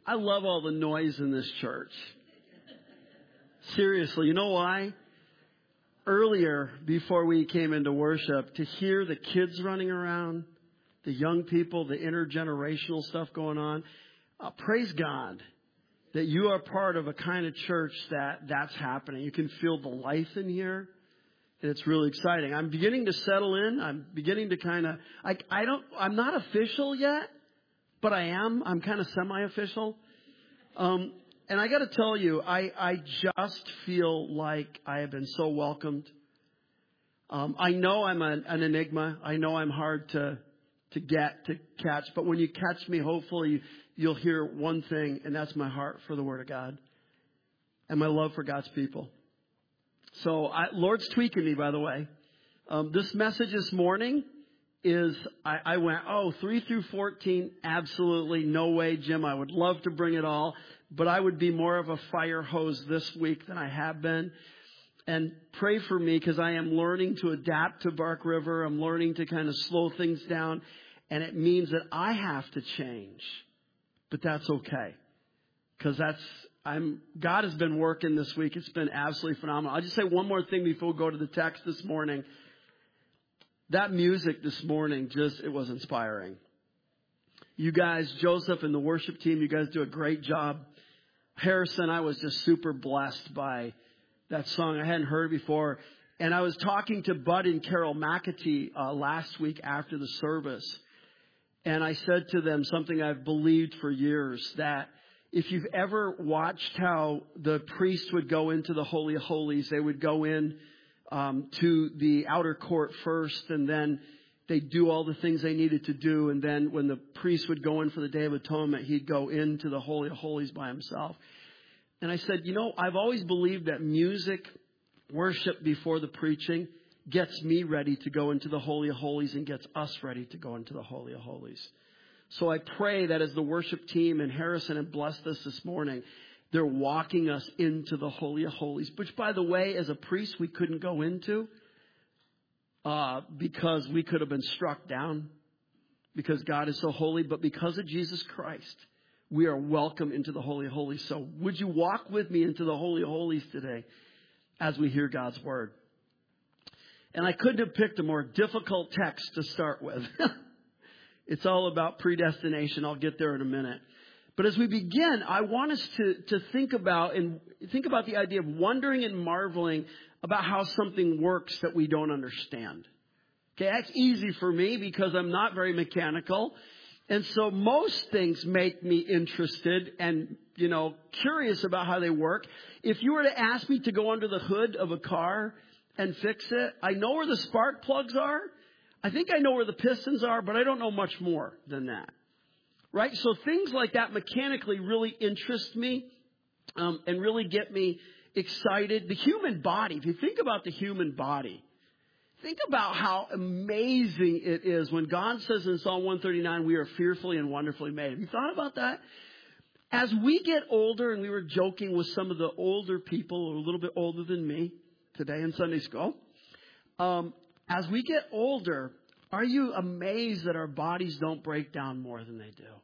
I love all the noise in this church. Seriously, you know why? Earlier, before we came into worship, to hear the kids running around, the young people, the intergenerational stuff going on, praise God that you are part of a kind of church that's happening. You can feel the life in here, and it's really exciting. I'm beginning to settle in. I'm beginning to kind of, I'm not official yet, but I am. I'm kind of semi-official. And I got to tell you, I just feel like I have been so welcomed. I know I'm an enigma. I know I'm hard to catch. But when you catch me, hopefully you'll hear one thing, and that's my heart for the Word of God and my love for God's people. So Lord's tweaking me, by the way. This message this morning is, I went, 3 through 14, absolutely no way, Jim. I would love to bring it all, but I would be more of a fire hose this week than I have been. And pray for me, because I am learning to adapt to Bark River. I'm learning to kind of slow things down, and it means that I have to change. But that's okay, because God has been working this week. It's been absolutely phenomenal. I'll just say one more thing before we go to the text this morning. That music this morning, it was inspiring. You guys, Joseph and the worship team, you guys do a great job. Harrison, I was just super blessed by that song. I hadn't heard it before. And I was talking to Bud and Carol McAtee last week after the service. And I said to them something I've believed for years, that if you've ever watched how the priest would go into the Holy of Holies, they would go in to the outer court first, and then they'd do all the things they needed to do. And then when the priest would go in for the Day of Atonement, he'd go into the Holy of Holies by himself. And I said, I've always believed that music, worship before the preaching, gets me ready to go into the Holy of Holies and gets us ready to go into the Holy of Holies. So I pray that as the worship team and Harrison have blessed us this morning, they're walking us into the Holy of Holies, which, by the way, as a priest, we couldn't go into because we could have been struck down because God is so holy. But because of Jesus Christ, we are welcome into the Holy of Holies. So would you walk with me into the Holy of Holies today as we hear God's Word? And I couldn't have picked a more difficult text to start with. It's all about predestination. I'll get there in a minute. But as we begin, I want us to think about the idea of wondering and marveling about how something works that we don't understand. Okay, that's easy for me because I'm not very mechanical. And so most things make me interested and, curious about how they work. If you were to ask me to go under the hood of a car and fix it, I know where the spark plugs are. I think I know where the pistons are, but I don't know much more than that. Right? So things like that mechanically really interest me and really get me excited. The human body, if you think about the human body, think about how amazing it is when God says in Psalm 139, we are fearfully and wonderfully made. Have you thought about that? As we get older, and we were joking with some of the older people who are a little bit older than me today in Sunday school. As we get older, are you amazed that our bodies don't break down more than they do?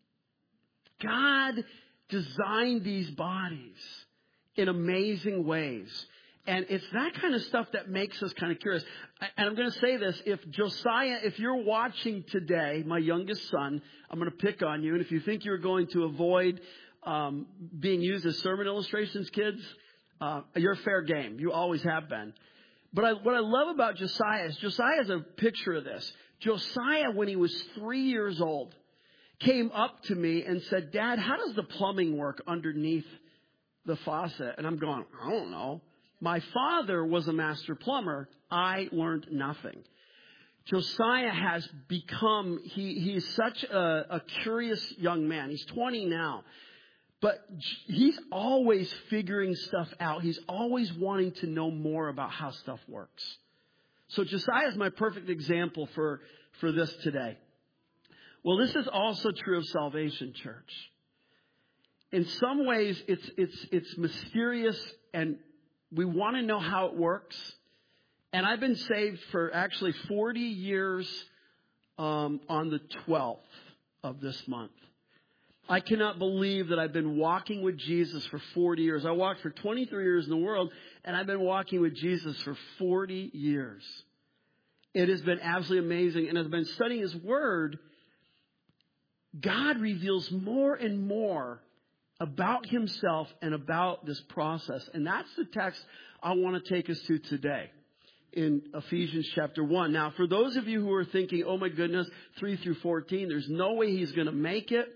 God designed these bodies in amazing ways. And it's that kind of stuff that makes us kind of curious. And I'm going to say this. If you're watching today, my youngest son, I'm going to pick on you. And if you think you're going to avoid being used as sermon illustrations, kids, you're fair game. You always have been. But what I love about Josiah is a picture of this. Josiah, when he was 3 years old, came up to me and said, Dad, how does the plumbing work underneath the faucet? And I'm going, I don't know. My father was a master plumber. I learned nothing. Josiah has become, he is such a curious young man. He's 20 now. But he's always figuring stuff out. He's always wanting to know more about how stuff works. So Josiah is my perfect example for this today. Well, this is also true of salvation, church. In some ways, it's mysterious, and we want to know how it works. And I've been saved for actually 40 years on the 12th of this month. I cannot believe that I've been walking with Jesus for 40 years. I walked for 23 years in the world, and I've been walking with Jesus for 40 years. It has been absolutely amazing. And as I've been studying His Word, God reveals more and more about Himself and about this process. And that's the text I want to take us to today in Ephesians chapter 1. Now, for those of you who are thinking, oh my goodness, 3 through 14, there's no way he's going to make it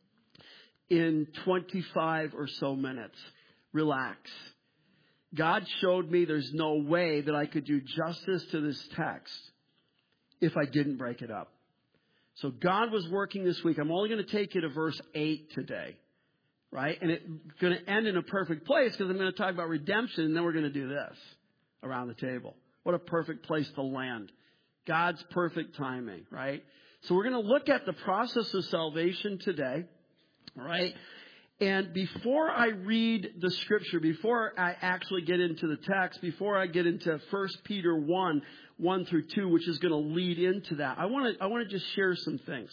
in 25 or so minutes. Relax. God showed me there's no way that I could do justice to this text if I didn't break it up. So God was working this week. I'm only going to take you to verse 8 today, right? And it's going to end in a perfect place because I'm going to talk about redemption, and then we're going to do this around the table. What a perfect place to land. God's perfect timing, right? So we're going to look at the process of salvation today, right? And before I read the scripture, before I actually get into the text, before I get into 1 Peter 1, 1 through 2, which is going to lead into that, I want to just share some things.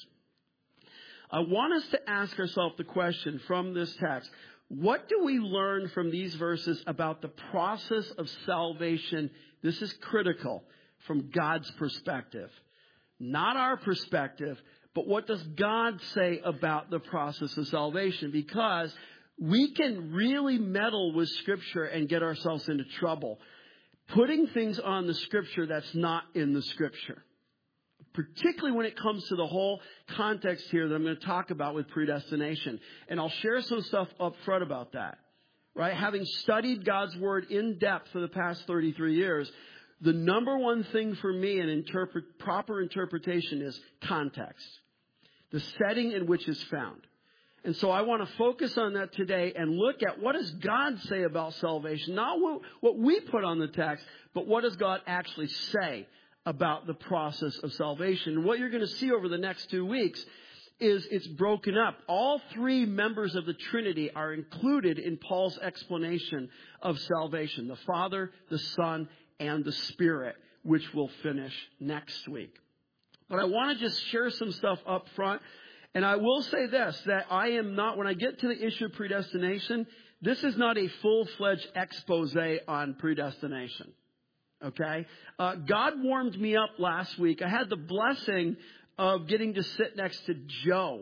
I want us to ask ourselves the question from this text, what do we learn from these verses about the process of salvation? This is critical from God's perspective. Not our perspective, but what does God say about the process of salvation? Because we can really meddle with Scripture and get ourselves into trouble, putting things on the Scripture that's not in the Scripture. Particularly when it comes to the whole context here that I'm going to talk about with predestination. And I'll share some stuff up front about that. Right? Having studied God's Word in depth for the past 33 years, the number one thing for me in proper interpretation is context. The setting in which it's found. And so I want to focus on that today and look at what does God say about salvation. Not what we put on the text, but what does God actually say about the process of salvation. And what you're going to see over the next 2 weeks is it's broken up. All three members of the Trinity are included in Paul's explanation of salvation. The Father, the Son, and the Spirit, which we'll finish next week. But I want to just share some stuff up front. And I will say this, that I am not, when I get to the issue of predestination, this is not a full-fledged expose on predestination. Okay? God warmed me up last week. I had the blessing of getting to sit next to Joe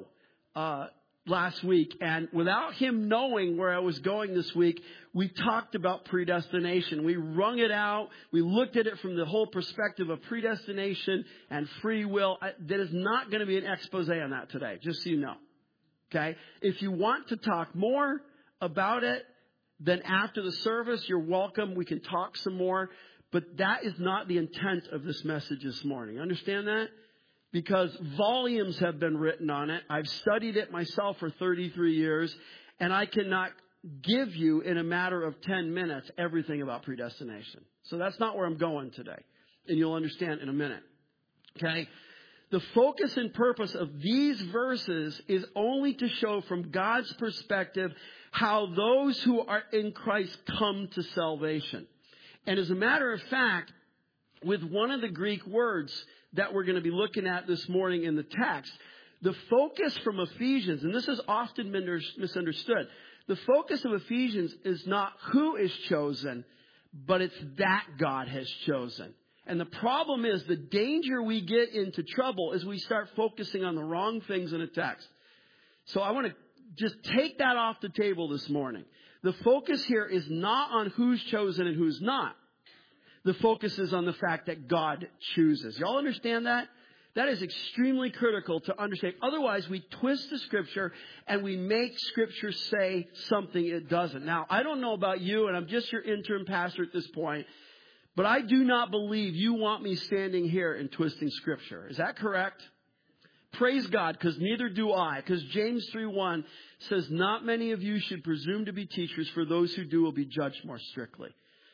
last week. And without him knowing where I was going this week, we talked about predestination. We wrung it out. We looked at it from the whole perspective of predestination and free will. There is not going to be an expose on that today, just so you know. Okay? If you want to talk more about it, then after the service, you're welcome. We can talk some more. But that is not the intent of this message this morning. Understand that? Because volumes have been written on it. I've studied it myself for 33 years. And I cannot give you in a matter of 10 minutes everything about predestination. So that's not where I'm going today. And you'll understand in a minute. Okay? The focus and purpose of these verses is only to show from God's perspective how those who are in Christ come to salvation. And as a matter of fact, with one of the Greek words that we're going to be looking at this morning in the text, the focus from Ephesians, and this is often misunderstood, the focus of Ephesians is not who is chosen, but it's that God has chosen. And the problem is the danger we get into trouble is we start focusing on the wrong things in a text. So I want to just take that off the table this morning. The focus here is not on who's chosen and who's not. The focus is on the fact that God chooses. Y'all understand that? That is extremely critical to understand. Otherwise, we twist the Scripture and we make Scripture say something it doesn't. Now, I don't know about you, and I'm just your interim pastor at this point, but I do not believe you want me standing here and twisting Scripture. Is that correct? Praise God, because neither do I. Because James 3:1 says, not many of you should presume to be teachers, for those who do will be judged more strictly.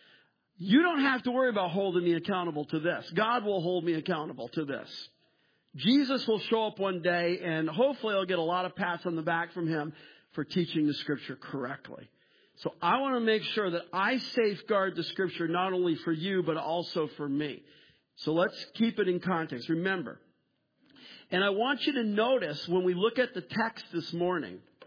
You don't have to worry about holding me accountable to this. God will hold me accountable to this. Jesus will show up one day, and hopefully I'll get a lot of pats on the back from him for teaching the Scripture correctly. So I want to make sure that I safeguard the Scripture not only for you, but also for me. So let's keep it in context. Remember, and I want you to notice when we look at the text this morning,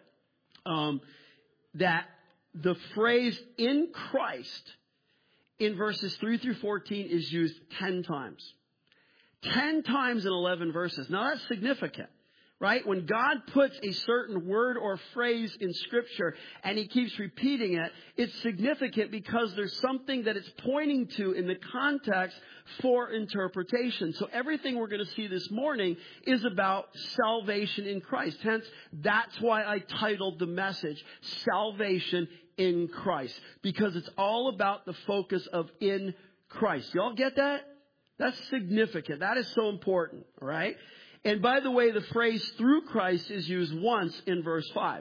that the phrase in Christ in verses 3 through 14 is used 10 times. 10 times in 11 verses. Now that's significant, right? When God puts a certain word or phrase in Scripture and He keeps repeating it, it's significant because there's something that it's pointing to in the context for interpretation. So everything we're going to see this morning is about salvation in Christ. Hence, that's why I titled the message, Salvation in Christ. Because it's all about the focus of in Christ. Y'all get that? That's significant. That is so important, all right? And by the way, the phrase through Christ is used once in verse 5.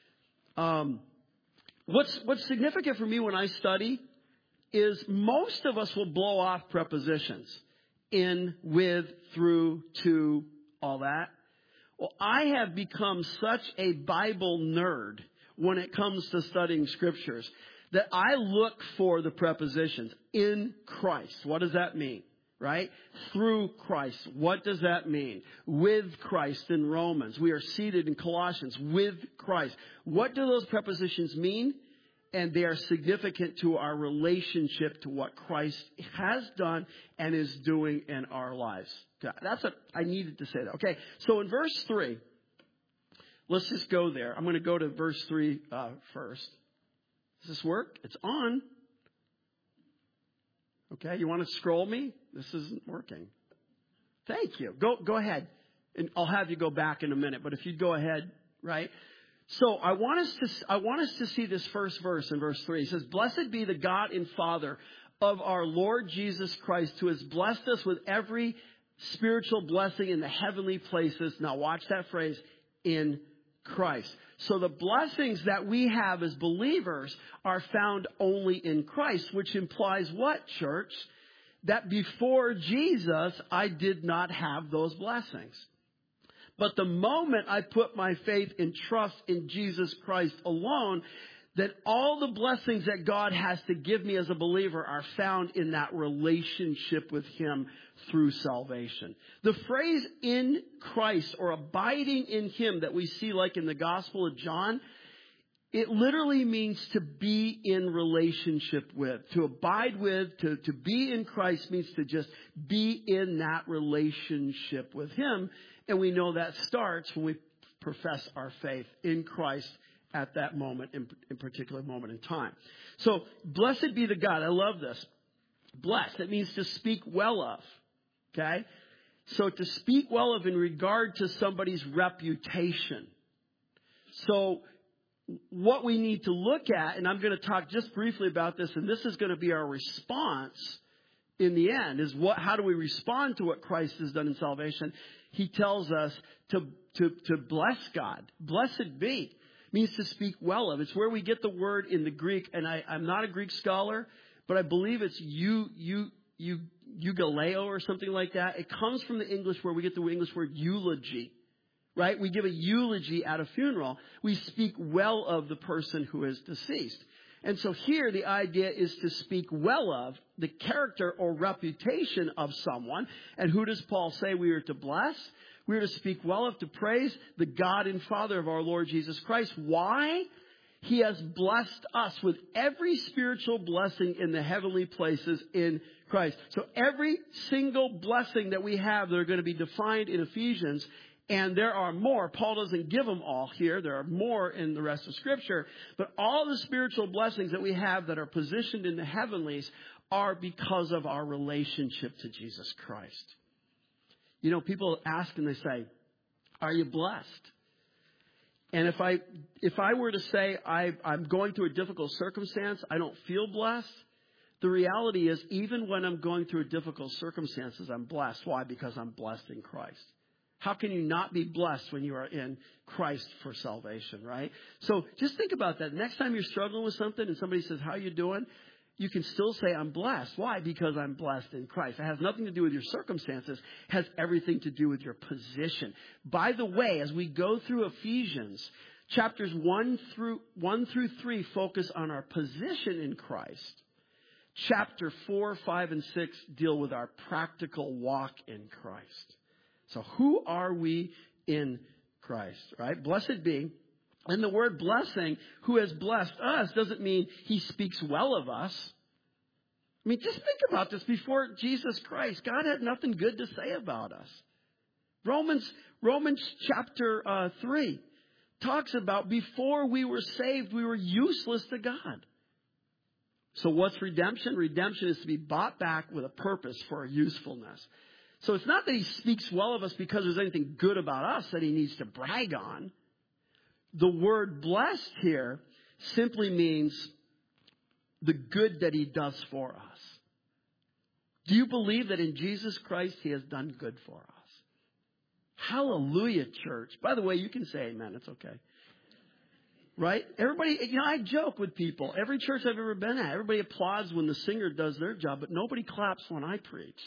What's significant for me when I study is most of us will blow off prepositions. In, with, through, to, all that. Well, I have become such a Bible nerd when it comes to studying scriptures that I look for the prepositions. In Christ. What does that mean? Right? Through Christ. What does that mean? With Christ in Romans. We are seated in Colossians with Christ. What do those prepositions mean? And they are significant to our relationship to what Christ has done and is doing in our lives. I needed to say that. Okay, so in verse 3, let's just go there. I'm going to go to verse 3 first. Does this work? It's on. Okay, you want to scroll me? This isn't working. Thank you. Go ahead. And I'll have you go back in a minute. But if you'd go ahead, right? So I want us to see this first verse in verse 3. It says, "Blessed be the God and Father of our Lord Jesus Christ, who has blessed us with every spiritual blessing in the heavenly places." Now watch that phrase, in Christ. So the blessings that we have as believers are found only in Christ, which implies what, church? That before Jesus, I did not have those blessings. But the moment I put my faith and trust in Jesus Christ alone, that all the blessings that God has to give me as a believer are found in that relationship with Him through salvation. The phrase in Christ or abiding in Him that we see like in the Gospel of John, it literally means to be in relationship with. To abide with, to be in Christ means to just be in that relationship with Him. And we know that starts when we profess our faith in Christ at that moment, in particular moment in time. So, blessed be the God. I love this. Blessed, it means to speak well of. Okay? So, to speak well of in regard to somebody's reputation. So, what we need to look at, and I'm going to talk just briefly about this, and this is going to be our response in the end, is how do we respond to what Christ has done in salvation? He tells us to bless God. Blessed be means to speak well of. It's where we get the word in the Greek, and I'm not a Greek scholar, but I believe it's eugaleo or something like that. It comes from the English where we get the English word eulogy. Right? We give a eulogy at a funeral. We speak well of the person who is deceased. And so here the idea is to speak well of the character or reputation of someone. And who does Paul say we are to bless? We are to speak well of, to praise the God and Father of our Lord Jesus Christ. Why? He has blessed us with every spiritual blessing in the heavenly places in Christ. So every single blessing that we have that are going to be defined in Ephesians, and there are more. Paul doesn't give them all here. There are more in the rest of Scripture. But all the spiritual blessings that we have that are positioned in the heavenlies are because of our relationship to Jesus Christ. You know, people ask and they say, are you blessed? And if I were to say I'm going through a difficult circumstance, I don't feel blessed, the reality is even when I'm going through difficult circumstances, I'm blessed. Why? Because I'm blessed in Christ. How can you not be blessed when you are in Christ for salvation, right? So just think about that. Next time you're struggling with something and somebody says, how are you doing? You can still say, I'm blessed. Why? Because I'm blessed in Christ. It has nothing to do with your circumstances. It has everything to do with your position. By the way, as we go through Ephesians, chapters 1 through 3 focus on our position in Christ. Chapter 4, 5, and 6 deal with our practical walk in Christ. So who are we in Christ, right? Blessed be And the word blessing, who has blessed us, doesn't mean he speaks well of us. I mean, just think about this. Before Jesus Christ, God had nothing good to say about us. Romans chapter 3 talks about before we were saved, we were useless to God. So what's redemption? Redemption is to be bought back with a purpose for a usefulness. So it's not that he speaks well of us because there's anything good about us that he needs to brag on. The word blessed here simply means the good that he does for us. Do you believe that in Jesus Christ he has done good for us? Hallelujah, church. By the way, you can say amen. It's okay. Right? Everybody, I joke with people. Every church I've ever been at, everybody applauds when the singer does their job, but nobody claps when I preach.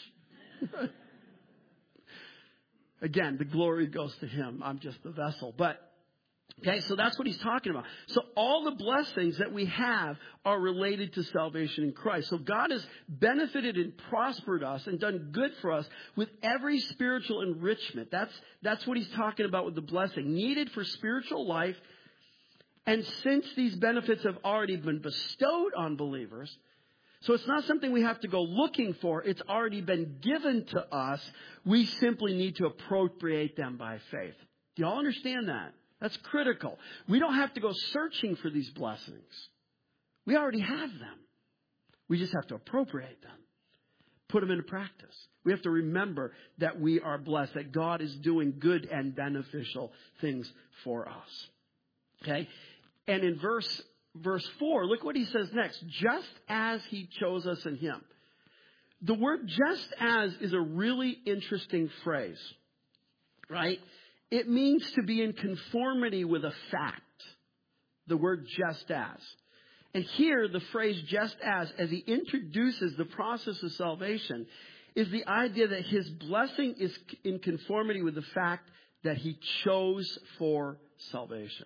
Again, the glory goes to him. I'm just the vessel. But, okay, so that's what he's talking about. So all the blessings that we have are related to salvation in Christ. So God has benefited and prospered us and done good for us with every spiritual enrichment. That's what he's talking about with the blessing. Needed for spiritual life. And since these benefits have already been bestowed on believers, so it's not something we have to go looking for. It's already been given to us. We simply need to appropriate them by faith. Do y'all understand that? That's critical. We don't have to go searching for these blessings. We already have them. We just have to appropriate them. Put them into practice. We have to remember that we are blessed, that God is doing good and beneficial things for us. Okay? And in verse 4, look what he says next. Just as he chose us in him. The word just as is a really interesting phrase. Right? It means to be in conformity with a fact. The word just as. And here the phrase just as he introduces the process of salvation, is the idea that his blessing is in conformity with the fact that he chose for salvation.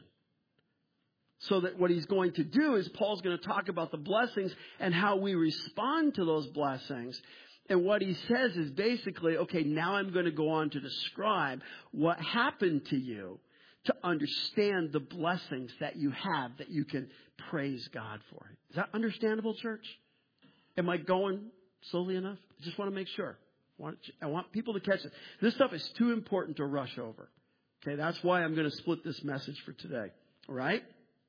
So that what he's going to do is Paul's going to talk about the blessings and how we respond to those blessings. And what he says is basically, okay, now I'm going to go on to describe what happened to you to understand the blessings that you have that you can praise God for. Is that understandable, church? Am I going slowly enough? I just want to make sure. I want people to catch it. This stuff is too important to rush over. Okay, that's why I'm going to split this message for today. All right?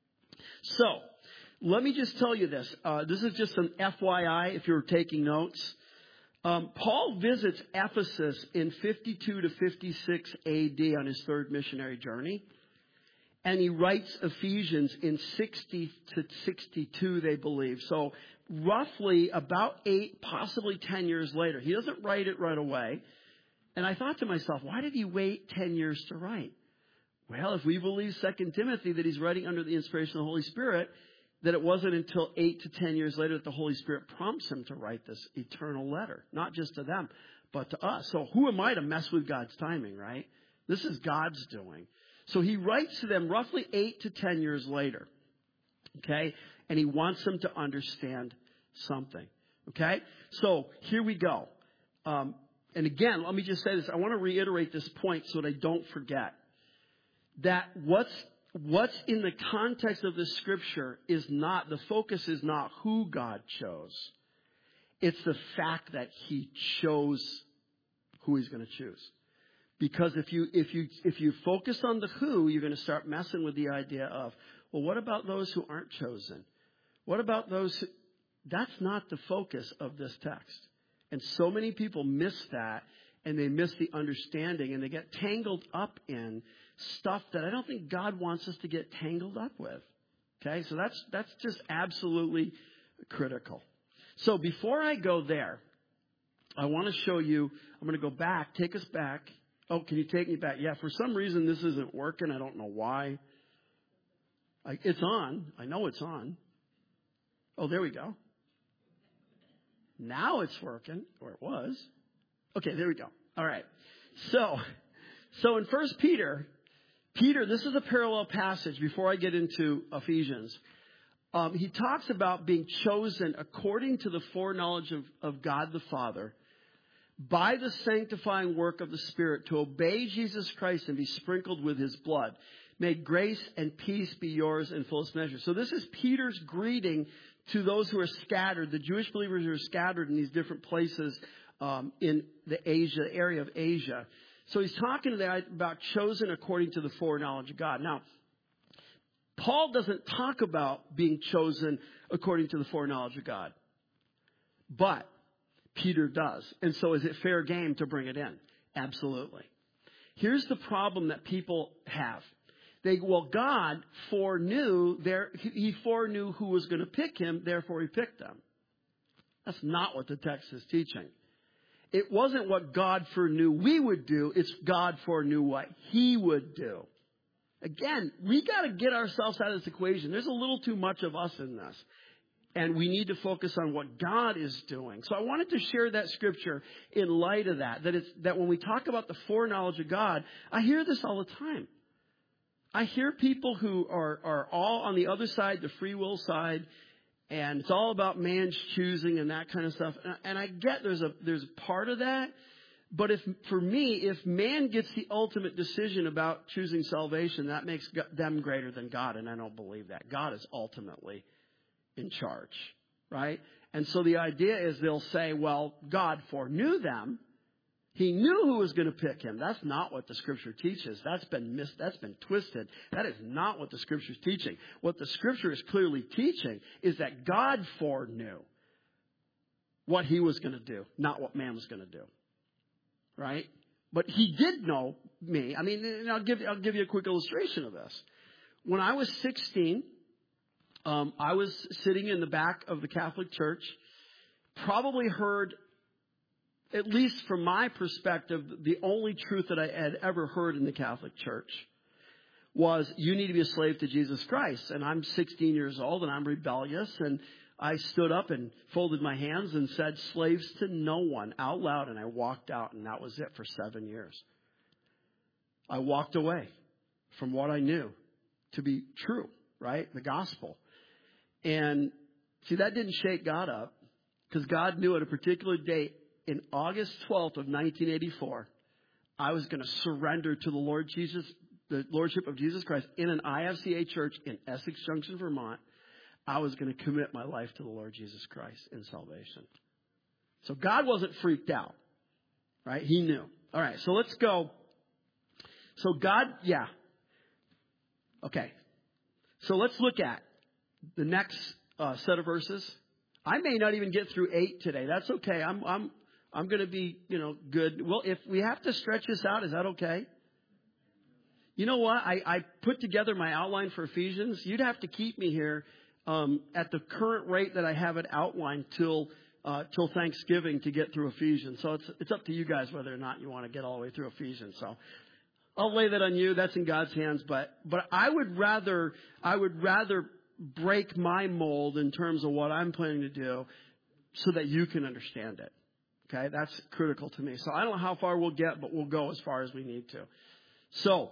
So, let me just tell you this. This is just an FYI if you're taking notes. Paul visits Ephesus in 52 to 56 AD on his third missionary journey. And he writes Ephesians in 60 to 62, they believe. So, roughly about 8, possibly 10 years later. He doesn't write it right away. And I thought to myself, why did he wait 10 years to write? Well, if we believe 2 Timothy that he's writing under the inspiration of the Holy Spirit, that it wasn't until 8 to 10 years later that the Holy Spirit prompts him to write this eternal letter. Not just to them, but to us. So who am I to mess with God's timing, right? This is God's doing. So he writes to them roughly 8 to 10 years later. Okay? And he wants them to understand something. Okay? So here we go. And again, let me just say this. I want to reiterate this point so that I don't forget. That what's in the context of this scripture is not, the focus is not who God chose. It's the fact that he chose who he's going to choose. Because if you focus on the who, you're going to start messing with the idea of, well, what about those who aren't chosen? What about those who, that's not the focus of this text. And so many people miss that, and they miss the understanding, and they get tangled up in stuff that I don't think God wants us to get tangled up with. Okay, so that's just absolutely critical. So before I go there, I want to show you, I'm going to go back, take us back. Oh, can you take me back? Yeah, for some reason this isn't working. I don't know why. It's on. I know it's on. Oh, there we go. Now it's working, or it was. Okay, there we go. All right. So in 1 Peter, this is a parallel passage before I get into Ephesians. He talks about being chosen according to the foreknowledge of God the Father by the sanctifying work of the Spirit to obey Jesus Christ and be sprinkled with his blood. May grace and peace be yours in fullest measure. So this is Peter's greeting to those who are scattered, the Jewish believers who are scattered in these different places in the area of Asia. So he's talking about chosen according to the foreknowledge of God. Now, Paul doesn't talk about being chosen according to the foreknowledge of God. But Peter does. And so is it fair game to bring it in? Absolutely. Here's the problem that people have. God foreknew he foreknew who was going to pick him, therefore he picked them. That's not what the text is teaching. It wasn't what God foreknew we would do. It's God foreknew what he would do. Again, we got to get ourselves out of this equation. There's a little too much of us in this. And we need to focus on what God is doing. So I wanted to share that scripture in light of that. That when we talk about the foreknowledge of God, I hear this all the time. I hear people who are all on the other side, the free will side, and it's all about man's choosing and that kind of stuff. And I get there's a part of that. But for me, if man gets the ultimate decision about choosing salvation, that makes them greater than God. And I don't believe that. God is ultimately in charge, right? And so the idea is they'll say, well, God foreknew them. He knew who was going to pick him. That's not what the scripture teaches. That's been twisted. That is not what the scripture is teaching. What the scripture is clearly teaching is that God foreknew what he was going to do, not what man was going to do. Right? But he did know me. I mean, I'll give you a quick illustration of this. When I was 16, I was sitting in the back of the Catholic Church, probably heard, at least from my perspective, the only truth that I had ever heard in the Catholic Church was you need to be a slave to Jesus Christ. And I'm 16 years old and I'm rebellious, and I stood up and folded my hands and said, slaves to no one, out loud, and I walked out, and that was it for 7 years. I walked away from what I knew to be true, right? The gospel. And see, that didn't shake God up, because God knew at a particular date, in August 12th of 1984, I was going to surrender to the Lordship of Jesus Christ in an IFCA church in Essex Junction, Vermont. I was going to commit my life to the Lord Jesus Christ in salvation. So God wasn't freaked out, right? He knew. All right, so let's go. So God, yeah. Okay. So let's look at the next set of verses. I may not even get through 8 today. That's okay. I'm going to be, good. Well, if we have to stretch this out, is that okay? You know what? I put together my outline for Ephesians. You'd have to keep me here at the current rate that I have it outlined till Thanksgiving to get through Ephesians. So it's up to you guys whether or not you want to get all the way through Ephesians. So I'll lay that on you. That's in God's hands. But I would rather break my mold in terms of what I'm planning to do so that you can understand it. Okay, that's critical to me. So I don't know how far we'll get, but we'll go as far as we need to. So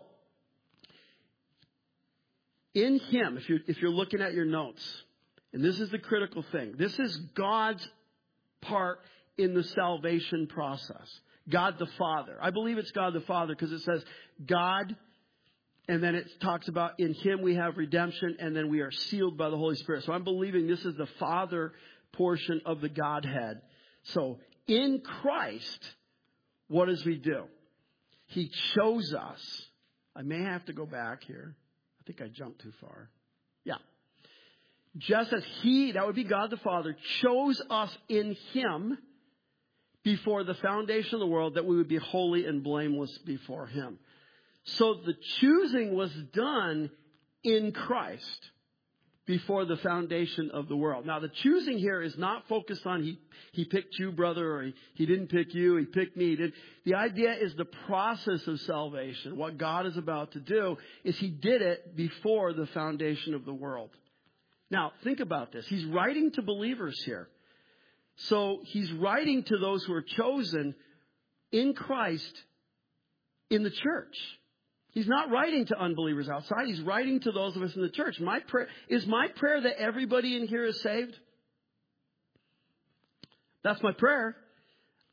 in him, if you're looking at your notes, and this is the critical thing, this is God's part in the salvation process. God the Father. I believe it's God the Father because it says God, and then it talks about in him we have redemption, and then we are sealed by the Holy Spirit. So I'm believing this is the Father portion of the Godhead. So in Christ, what does he do? He chose us. I may have to go back here. I think I jumped too far. Yeah. Just as he, that would be God the Father, chose us in him before the foundation of the world that we would be holy and blameless before him. So the choosing was done in Christ before the foundation of the world. Now, the choosing here is not focused on he picked you, brother, or he didn't pick you, he picked me. The idea is the process of salvation. What God is about to do is he did it before the foundation of the world. Now, think about this. He's writing to believers here. So he's writing to those who are chosen in Christ in the church. He's not writing to unbelievers outside. He's writing to those of us in the church. My prayer that everybody in here is saved? That's my prayer.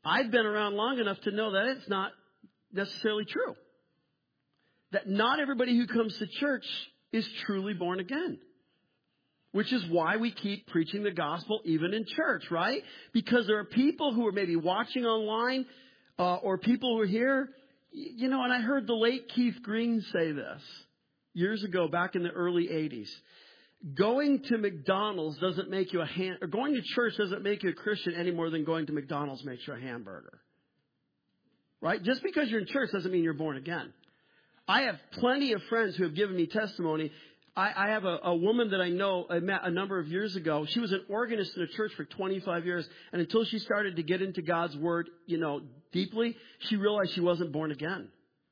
I've been around long enough to know that it's not necessarily true. That not everybody who comes to church is truly born again. Which is why we keep preaching the gospel even in church, right? Because there are people who are maybe watching online or people who are here. You know, and I heard the late Keith Green say this years ago, back in the early 80s. Going to McDonald's doesn't make you or going to church doesn't make you a Christian any more than going to McDonald's makes you a hamburger. Right? Just because you're in church doesn't mean you're born again. I have plenty of friends who have given me testimony. I have a woman that I know I met a number of years ago. She was an organist in a church for 25 years. And until she started to get into God's word, deeply, she realized she wasn't born again.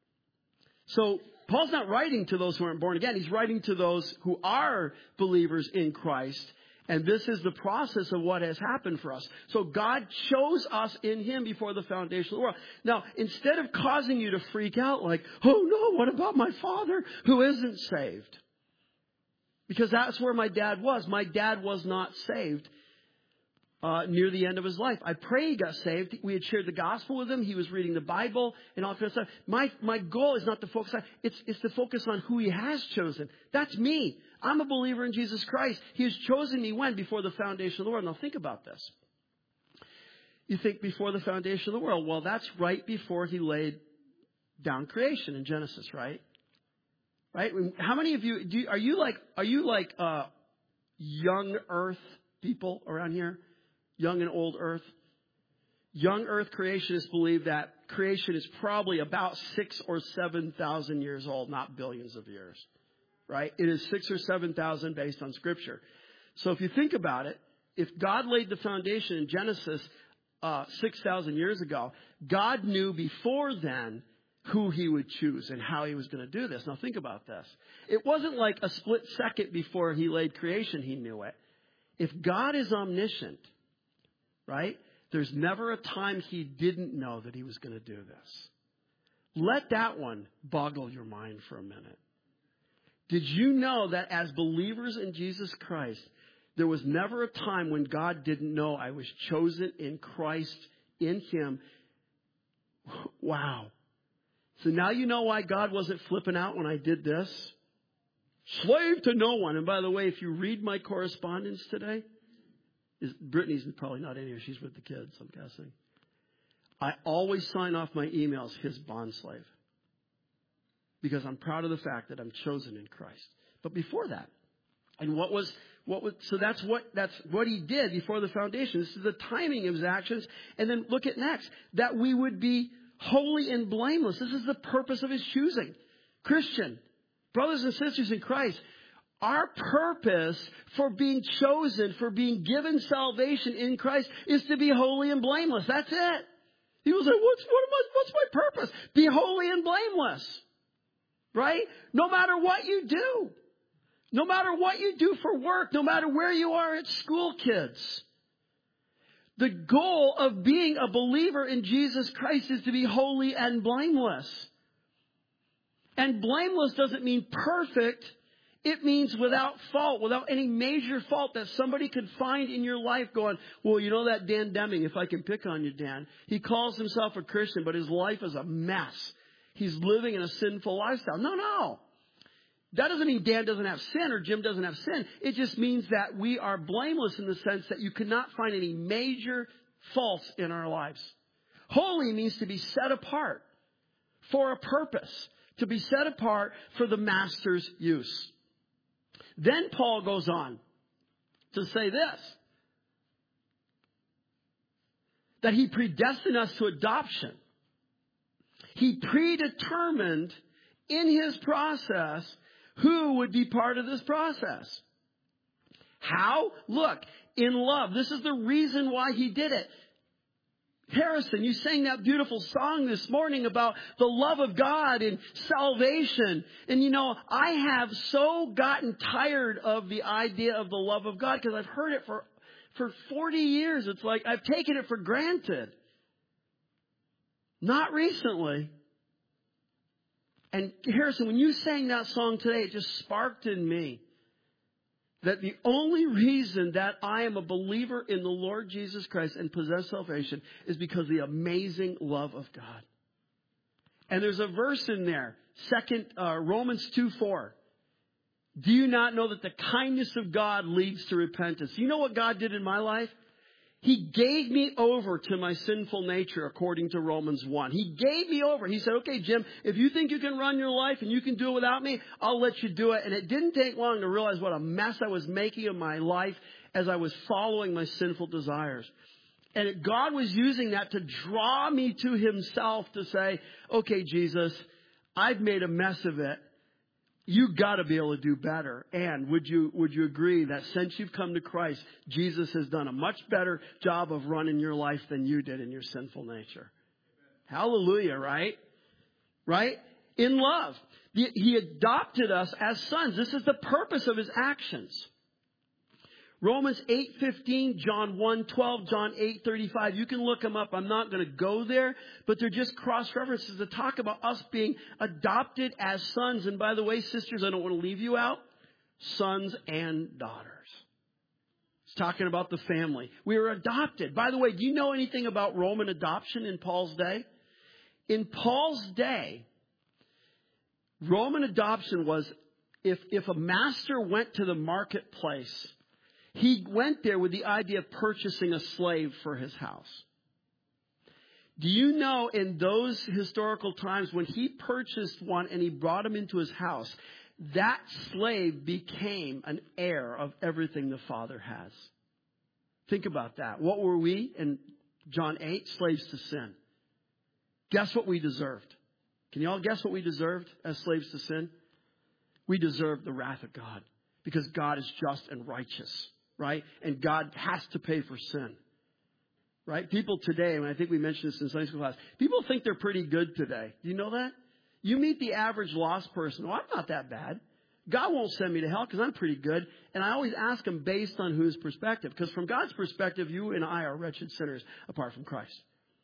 So Paul's not writing to those who aren't born again. He's writing to those who are believers in Christ. And this is the process of what has happened for us. So God chose us in Him before the foundation of the world. Now, instead of causing you to freak out like, oh no, what about my father who isn't saved? Because that's where my dad was. My dad was not saved near the end of his life. I pray he got saved. We had shared the gospel with him. He was reading the Bible and all that stuff. My goal is not to focus on, it's to focus on who He has chosen. That's me. I'm a believer in Jesus Christ. He has chosen me when? Before the foundation of the world. Now think about this. You think before the foundation of the world. Well, that's right before He laid down creation in Genesis, right? Right? How many of you, are you like young earth people around here? Young and old earth? Young earth creationists believe that creation is probably about 6,000 or 7,000 years old, not billions of years. Right? It is 6,000 or 7,000 based on Scripture. So if you think about it, if God laid the foundation in Genesis 6,000 years ago, God knew before then who He would choose and how He was going to do this. Now think about this. It wasn't like a split second before He laid creation, He knew it. If God is omniscient, right, there's never a time He didn't know that He was going to do this. Let that one boggle your mind for a minute. Did you know that as believers in Jesus Christ, there was never a time when God didn't know I was chosen in Christ, in Him? Wow. So now you know why God wasn't flipping out when I did this. Slave to no one. And by the way, if you read my correspondence today, Brittany's probably not in here. She's with the kids, I'm guessing. I always sign off my emails, His bondslave. Because I'm proud of the fact that I'm chosen in Christ. But before that, and so that's what He did before the foundation. This is the timing of His actions. And then look at next, that we would be holy and blameless. This is the purpose of His choosing. Christian, brothers and sisters in Christ, our purpose for being chosen, for being given salvation in Christ, is to be holy and blameless. That's it. People say, what's my purpose? Be holy and blameless. Right? No matter what you do. No matter what you do for work. No matter where you are at school, kids. The goal of being a believer in Jesus Christ is to be holy and blameless. And blameless doesn't mean perfect. It means without fault, without any major fault that somebody could find in your life going, well, you know that Dan Deming, if I can pick on you, Dan, he calls himself a Christian, but his life is a mess. He's living in a sinful lifestyle. No. That doesn't mean Dan doesn't have sin or Jim doesn't have sin. It just means that we are blameless in the sense that you cannot find any major faults in our lives. Holy means to be set apart for a purpose, to be set apart for the Master's use. Then Paul goes on to say this, that He predestined us to adoption. He predetermined in His process who would be part of this process. How? Look, in love. This is the reason why He did it. Harrison, you sang that beautiful song this morning about the love of God and salvation. And I have so gotten tired of the idea of the love of God because I've heard it for 40 years. It's like I've taken it for granted. Not recently. And Harrison, when you sang that song today, it just sparked in me that the only reason that I am a believer in the Lord Jesus Christ and possess salvation is because of the amazing love of God. And there's a verse in there, Romans 2:4. Do you not know that the kindness of God leads to repentance? You know what God did in my life? He gave me over to my sinful nature, according to Romans 1. He gave me over. He said, okay, Jim, if you think you can run your life and you can do it without me, I'll let you do it. And it didn't take long to realize what a mess I was making of my life as I was following my sinful desires. And God was using that to draw me to himself to say, okay, Jesus, I've made a mess of it. You got to be able to do better. And would you agree that since you've come to Christ, Jesus has done a much better job of running your life than you did in your sinful nature? Hallelujah, right? Right? In love. He adopted us as sons. This is the purpose of his actions. Romans 8:15, John 1:12, John 8:35. You can look them up. I'm not going to go there, but they're just cross-references to talk about us being adopted as sons. And by the way, sisters, I don't want to leave you out. Sons and daughters. It's talking about the family. We were adopted. By the way, do you know anything about Roman adoption in Paul's day? In Paul's day, Roman adoption was if a master went to the marketplace, he went there with the idea of purchasing a slave for his house. Do you know in those historical times when he purchased one and he brought him into his house, that slave became an heir of everything the father has? Think about that. What were we in John 8? Slaves to sin. Guess what we deserved? Can you all guess what we deserved as slaves to sin? We deserved the wrath of God because God is just and righteous. Right? And God has to pay for sin. Right? People today, and I think we mentioned this in Sunday school class, people think they're pretty good today. Do you know that? You meet the average lost person. Well, I'm not that bad. God won't send me to hell because I'm pretty good. And I always ask them based on whose perspective. Because from God's perspective, you and I are wretched sinners apart from Christ.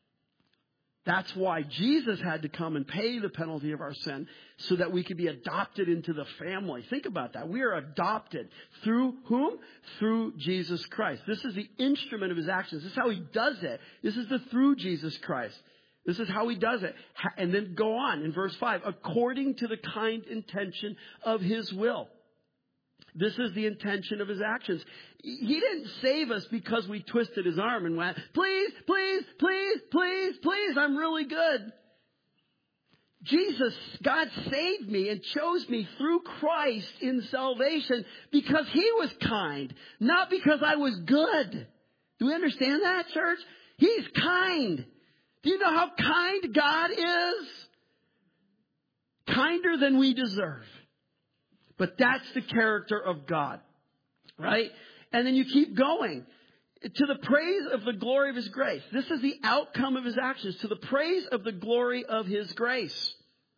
That's why Jesus had to come and pay the penalty of our sin so that we could be adopted into the family. Think about that. We are adopted. Through whom? Through Jesus Christ. This is the instrument of his actions. This is how he does it. This is the through Jesus Christ. This is how he does it. And then go on in verse 5. According to the kind intention of his will. This is the intention of his actions. He didn't save us because we twisted his arm and went, please, please, please, please, please, I'm really good. God saved me and chose me through Christ in salvation because he was kind, not because I was good. Do we understand that, church? He's kind. Do you know how kind God is? Kinder than we deserve. But that's the character of God, right? And then you keep going. To the praise of the glory of his grace. This is the outcome of his actions. To the praise of the glory of his grace.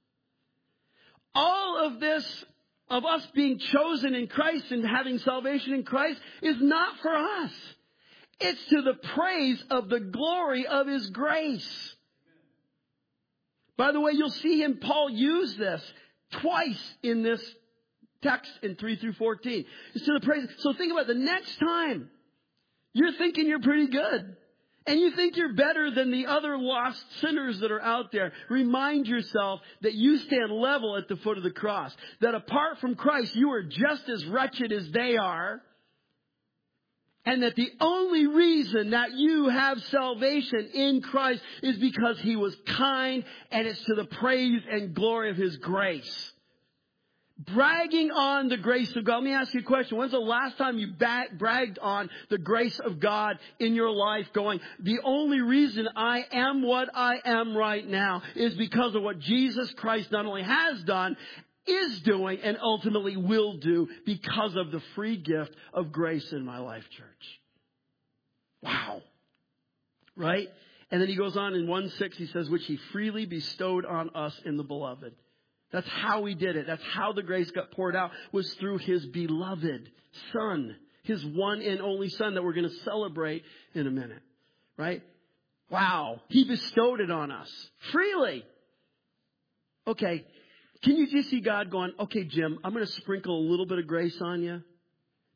All of this, of us being chosen in Christ and having salvation in Christ, is not for us. It's to the praise of the glory of his grace. By the way, you'll see Paul use this twice in this text in 3 through 14. It's to the praise. So think about it. The next time you're thinking you're pretty good and you think you're better than the other lost sinners that are out there, remind yourself that you stand level at the foot of the cross. That apart from Christ, you are just as wretched as they are. And that the only reason that you have salvation in Christ is because he was kind, and it's to the praise and glory of his grace. Bragging on the grace of God. Let me ask you a question. When's the last time you bragged on the grace of God in your life, going, the only reason I am what I am right now is because of what Jesus Christ not only has done, is doing, and ultimately will do because of the free gift of grace in my life, church. Wow. Right? And then he goes on in 1:6, he says, which he freely bestowed on us in the beloved. That's how he did it. That's how the grace got poured out, was through his beloved Son. His one and only Son that we're going to celebrate in a minute. Right? Wow. He bestowed it on us. Freely. Okay. Can you just see God going, okay, Jim, I'm going to sprinkle a little bit of grace on you?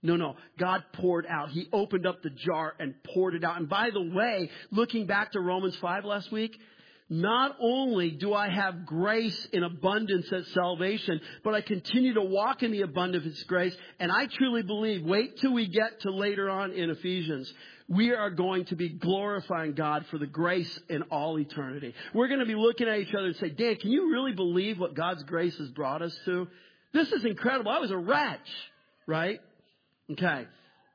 No. God poured out. He opened up the jar and poured it out. And by the way, looking back to Romans 5 last week, not only do I have grace in abundance at salvation, but I continue to walk in the abundance of His grace. And I truly believe, wait till we get to later on in Ephesians, we are going to be glorifying God for the grace in all eternity. We're going to be looking at each other and say, Dan, can you really believe what God's grace has brought us to? This is incredible. I was a wretch, right? Okay.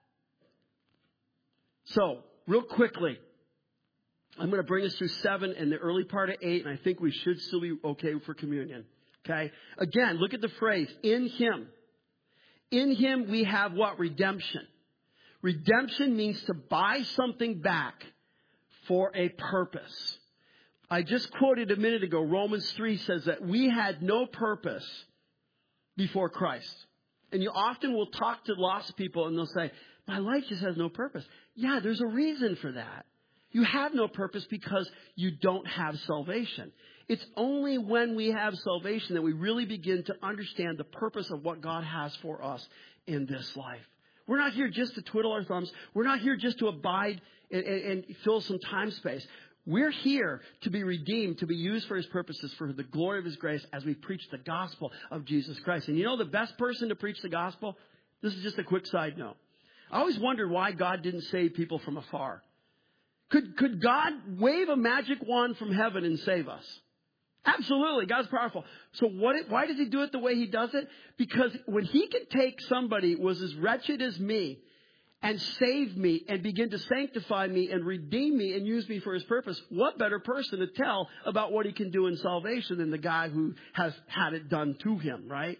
So, real quickly, I'm going to bring us through 7 and the early part of 8, and I think we should still be okay for communion. Okay? Again, look at the phrase, in Him. In Him we have what? Redemption. Redemption means to buy something back for a purpose. I just quoted a minute ago, Romans 3 says that we had no purpose before Christ. And you often will talk to lost people and they'll say, my life just has no purpose. Yeah, there's a reason for that. You have no purpose because you don't have salvation. It's only when we have salvation that we really begin to understand the purpose of what God has for us in this life. We're not here just to twiddle our thumbs. We're not here just to abide and fill some time space. We're here to be redeemed, to be used for His purposes, for the glory of His grace as we preach the gospel of Jesus Christ. And you know the best person to preach the gospel? This is just a quick side note. I always wondered why God didn't save people from afar. Could God wave a magic wand from heaven and save us? Absolutely. God's powerful. So why does He do it the way He does it? Because when He could take somebody who was as wretched as me and save me and begin to sanctify me and redeem me and use me for His purpose, what better person to tell about what He can do in salvation than the guy who has had it done to him, right?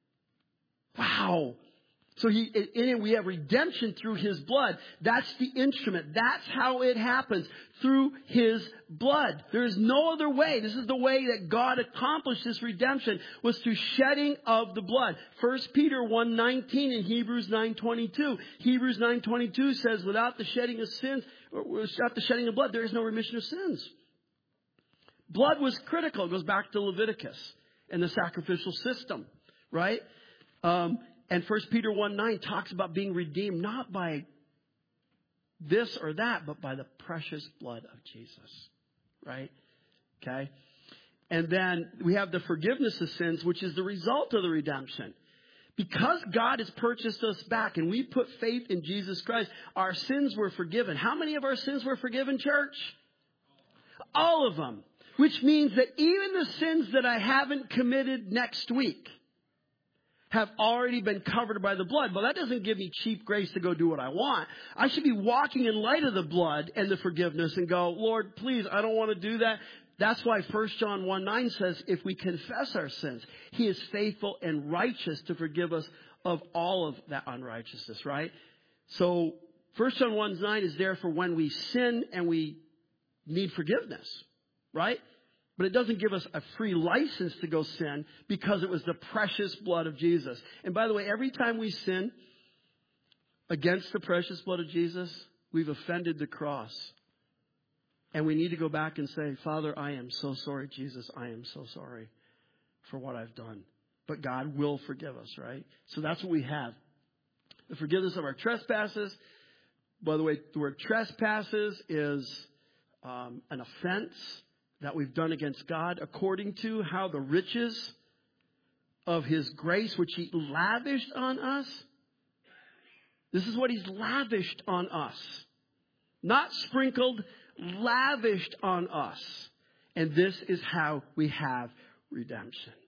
Wow. So in it we have redemption through His blood. That's the instrument. That's how it happens, through His blood. There is no other way. This is the way that God accomplished this redemption, was through shedding of the blood. 1 Peter 1:19 and Hebrews 9:22. Hebrews 9:22 says, without the shedding of sins, or without the shedding of blood, there is no remission of sins. Blood was critical. It goes back to Leviticus and the sacrificial system, right? And 1 Peter 1:9 talks about being redeemed not by this or that, but by the precious blood of Jesus. Right? Okay? And then we have the forgiveness of sins, which is the result of the redemption. Because God has purchased us back and we put faith in Jesus Christ, our sins were forgiven. How many of our sins were forgiven, church? All of them. Which means that even the sins that I haven't committed next week have already been covered by the blood. But that doesn't give me cheap grace to go do what I want. I should be walking in light of the blood and the forgiveness and go, Lord, please, I don't want to do that. That's why 1 John 1:9 says, if we confess our sins, He is faithful and righteous to forgive us of all of that unrighteousness, right? So 1 John 1:9 is there for when we sin and we need forgiveness, right? But it doesn't give us a free license to go sin because it was the precious blood of Jesus. And by the way, every time we sin against the precious blood of Jesus, we've offended the cross. And we need to go back and say, Father, I am so sorry, Jesus. I am so sorry for what I've done. But God will forgive us, right? So that's what we have. The forgiveness of our trespasses. By the way, the word trespasses is an offense that we've done against God, according to how the riches of His grace, which He lavished on us. This is what He's lavished on us. Not sprinkled, lavished on us. And this is how we have redemption.